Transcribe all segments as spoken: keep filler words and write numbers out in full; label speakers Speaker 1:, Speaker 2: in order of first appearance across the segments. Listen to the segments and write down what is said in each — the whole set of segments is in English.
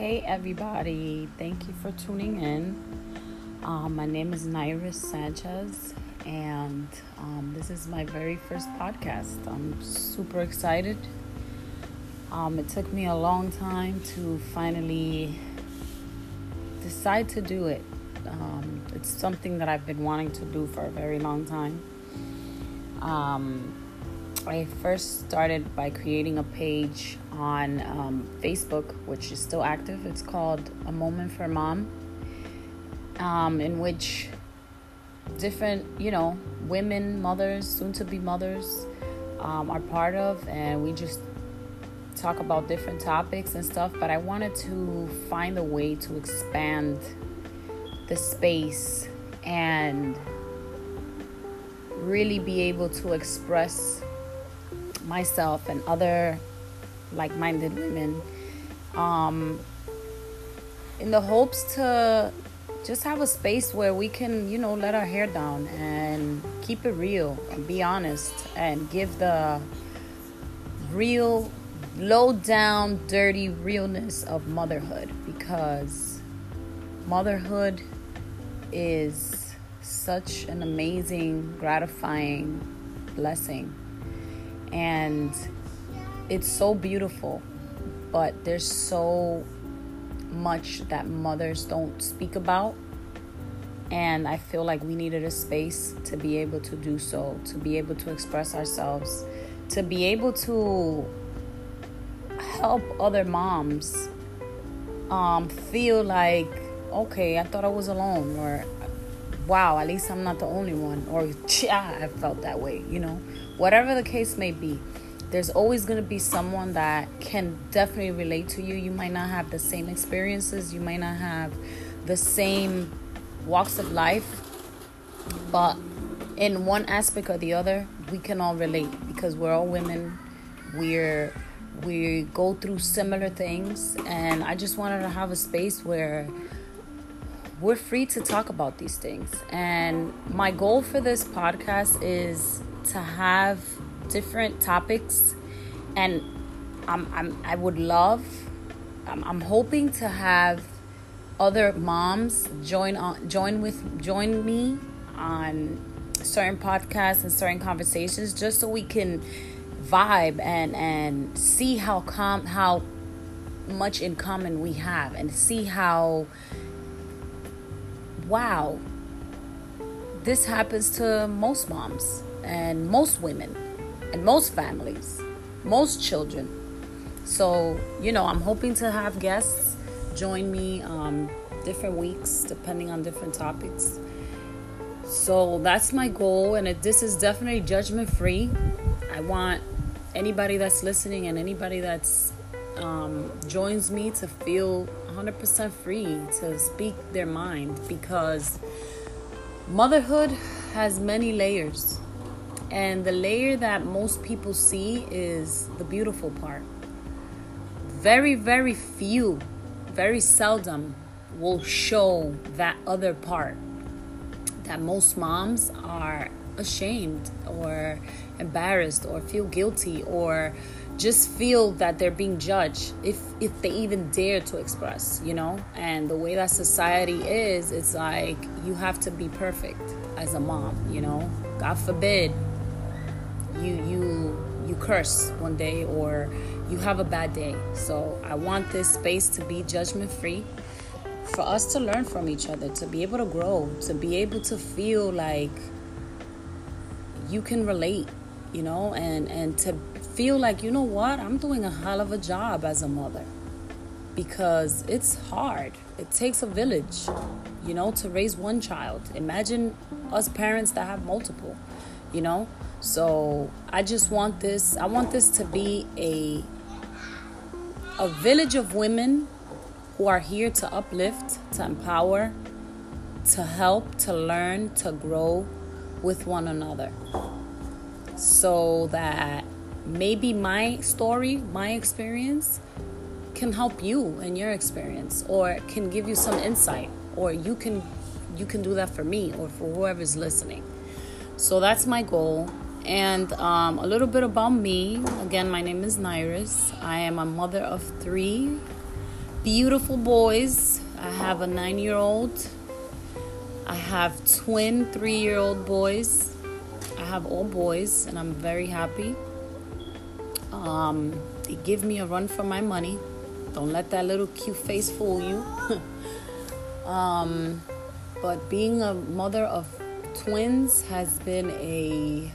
Speaker 1: Hey everybody, thank you for tuning in. Um, my name is Nairis Sanchez, and um, this is my very first podcast. I'm super excited. Um, it took me a long time to finally decide to do it. Um, it's something that I've been wanting to do for a very long time. Um, I first started by creating a page on um, Facebook, which is still active. It's called A Moment for Mom, um, in which different, you know, women, mothers, soon-to-be mothers um, are part of, and we just talk about different topics and stuff. But I wanted to find a way to expand the space and really be able to express myself and other like-minded women um, in the hopes to just have a space where we can, you know, let our hair down and keep it real and be honest and give the real, low-down, dirty realness of motherhood, because motherhood is such an amazing, gratifying blessing. And it's so beautiful, but there's so much that mothers don't speak about. And I feel like we needed a space to be able to do so, to be able to express ourselves, to be able to help other moms um, feel like, okay, I thought I was alone, or wow, at least I'm not the only one, or yeah, I felt that way, you know. Whatever the case may be, there's always going to be someone that can definitely relate to you. You might not have the same experiences, you might not have the same walks of life, but in one aspect or the other, we can all relate, because we're all women. We're we go through similar things, and I just wanted to have a space where we're free to talk about these things. And my goal for this podcast is to have different topics, and I'm, I'm I would love I'm, I'm hoping to have other moms join on join with join me on certain podcasts and certain conversations, just so we can vibe and and see how com how much in common we have, and see how, wow, this happens to most moms and most women and most families, most children. So, you know, I'm hoping to have guests join me um, different weeks, depending on different topics. So that's my goal, and it, this is definitely judgment-free. I want anybody that's listening and anybody that's um, joins me to feel one hundred percent free to speak their mind, because motherhood has many layers. And the layer that most people see is the beautiful part. Very, very few, very seldom will show that other part that most moms are ashamed or embarrassed or feel guilty or just feel that they're being judged if if they even dare to express, you know. And the way that society is, it's like you have to be perfect as a mom, you know. God forbid you you you curse one day or you have a bad day. So I want this space to be judgment free, for us to learn from each other, to be able to grow, to be able to feel like you can relate, you know, and and to feel like, you know what, I'm doing a hell of a job as a mother, because it's hard. It takes a village, you know, to raise one child. Imagine us parents that have multiple, you know. So I just want this, I want this to be a a village of women who are here to uplift, to empower, to help, to learn, to grow with one another. So that maybe my story, my experience can help you in your experience, or can give you some insight, or you can you can do that for me or for whoever's listening. So that's my goal. And um, a little bit about me. Again, my name is Nairis. I am a mother of three beautiful boys. I have a nine-year-old. I have twin three-year-old boys. I have all boys, and I'm very happy. Um, they give me a run for my money. Don't let that little cute face fool you. um, but being a mother of twins has been a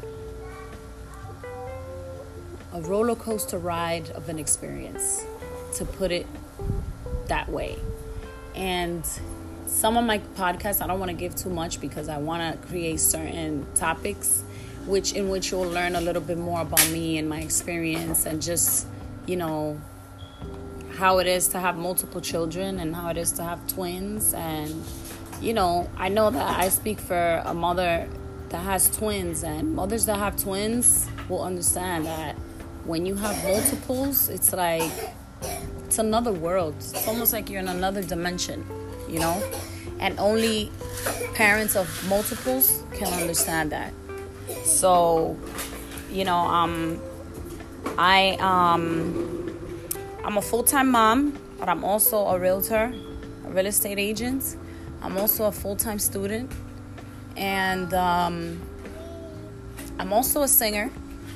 Speaker 1: a roller coaster ride of an experience, to put it that way. And some of my podcasts, I don't want to give too much because I want to create certain topics which in which you'll learn a little bit more about me and my experience, and just, you know, how it is to have multiple children and how it is to have twins. And, you know, I know that I speak for a mother that has twins, and mothers that have twins will understand that when you have multiples, it's like, it's another world. It's almost like you're in another dimension, you know? And only parents of multiples can understand that. So, you know, um, I, um, I'm a full-time mom, but I'm also a realtor, a real estate agent. I'm also a full-time student. And um, I'm also a singer.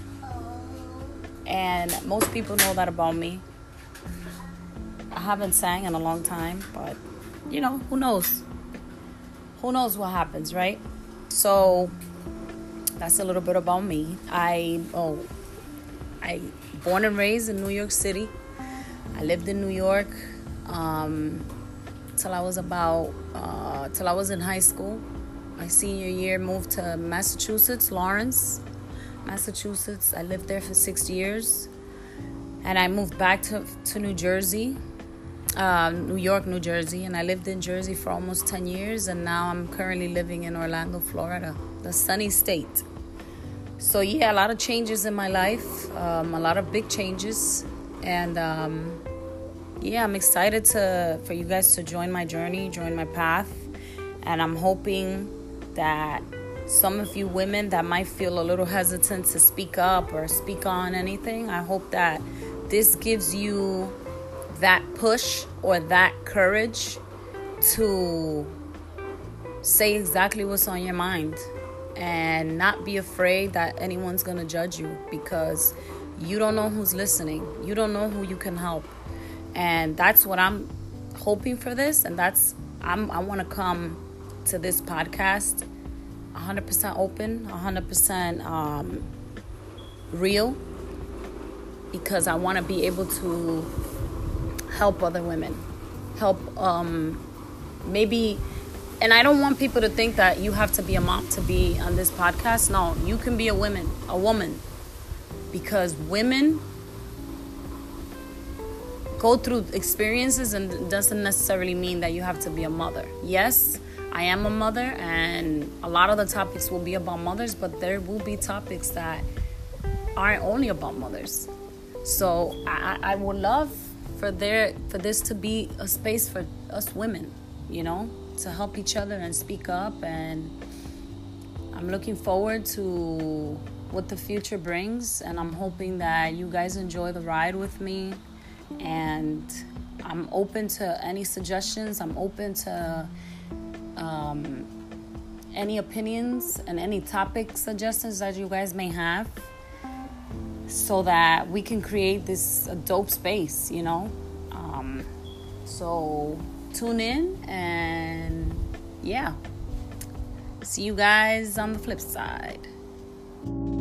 Speaker 1: And most people know that about me. I haven't sang in a long time, but, you know, who knows? Who knows what happens, right? So that's a little bit about me. I, oh, I born and raised in New York City. I lived in New York um, till I was about, uh, till I was in high school. My senior year, moved to Massachusetts, Lawrence, Massachusetts. I lived there for six years. And I moved back to, to New Jersey, uh, New York, New Jersey. And I lived in Jersey for almost ten years. And now I'm currently living in Orlando, Florida, the sunny state. So, yeah, a lot of changes in my life, um, a lot of big changes. And, um, yeah, I'm excited to for you guys to join my journey, join my path. And I'm hoping that some of you women that might feel a little hesitant to speak up or speak on anything, I hope that this gives you that push or that courage to say exactly what's on your mind and not be afraid that anyone's going to judge you, because you don't know who's listening. You don't know who you can help. And that's what I'm hoping for this. And that's, I'm, I want to come to this podcast one hundred percent open, one hundred percent um, real, because I want to be able to help other women, help um, maybe, and I don't want people to think that you have to be a mom to be on this podcast. No, you can be a woman, a woman, because women go through experiences, and it doesn't necessarily mean that you have to be a mother. Yes, I am a mother, and a lot of the topics will be about mothers, but there will be topics that aren't only about mothers. So I, I would love for there for this to be a space for us women, you know, to help each other and speak up. And I'm looking forward to what the future brings, and I'm hoping that you guys enjoy the ride with me. And I'm open to any suggestions. I'm open to um, any opinions and any topic suggestions that you guys may have, so that we can create this a dope space, you know. Um, so tune in, and yeah, see you guys on the flip side.